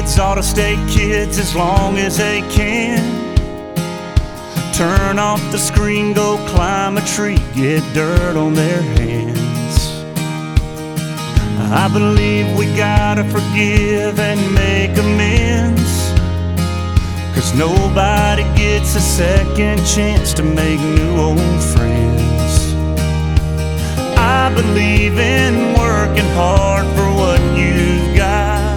kids ought to stay kids as long as they can. Turn off the screen, go climb a tree, get dirt on their hands. I believe we gotta forgive and make amends, 'cause nobody gets a second chance to make new old friends. I believe in working hard for what you've got,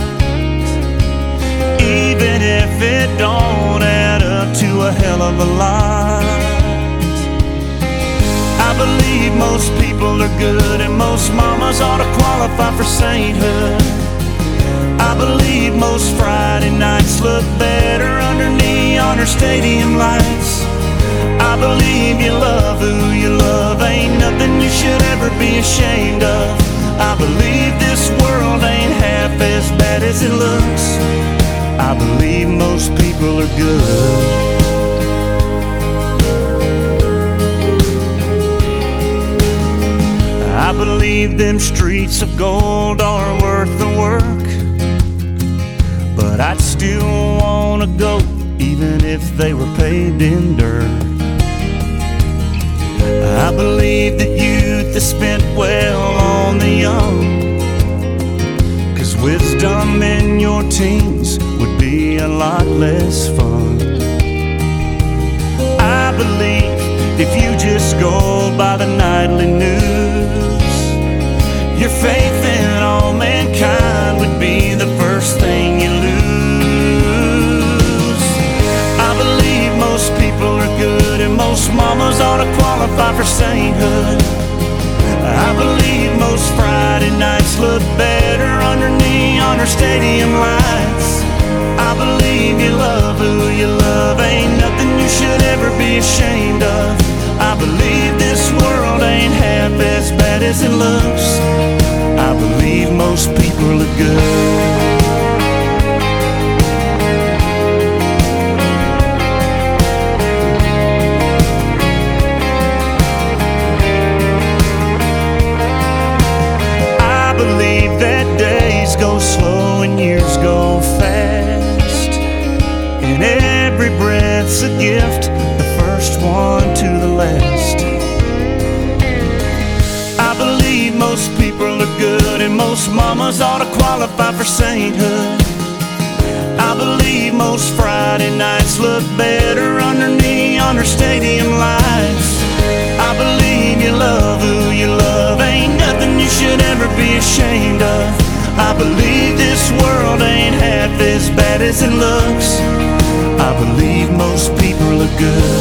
even if it don't add up to a hell of a lot. I believe most people are good and most mamas ought to qualify for sainthood. I believe most Friday nights look better under neon or stadium lights. I believe you love who you love, ain't nothing you should ever be ashamed of. I believe this world ain't half as bad as it looks. I believe most people are good. I believe them streets of gold are worth the work, but I'd still wanna go even if they were paved in dirt. I believe that youth is spent well on the young, 'cause wisdom in your teens would be a lot less fun. I believe if you just go by the nightly news, your faith in all mankind would be the first thing you lose. I believe most people are good and most mamas ought to qualify for sainthood. I believe most Friday nights look better under neon or stadium lights. I believe you love who you love, ain't nothing you should ever be ashamed of. I believe this world ain't half as bad as it looks. I believe most people are good. I believe that days go slow and years go fast, and every breath's a gift, the first one to the last. I believe most people are good and most mamas ought to qualify for sainthood. I believe most Friday nights look better under neon or stadium lights. I believe you love who you love, ain't nothing you should ever be ashamed of. I believe this world ain't half as bad as it looks. I believe most people are good.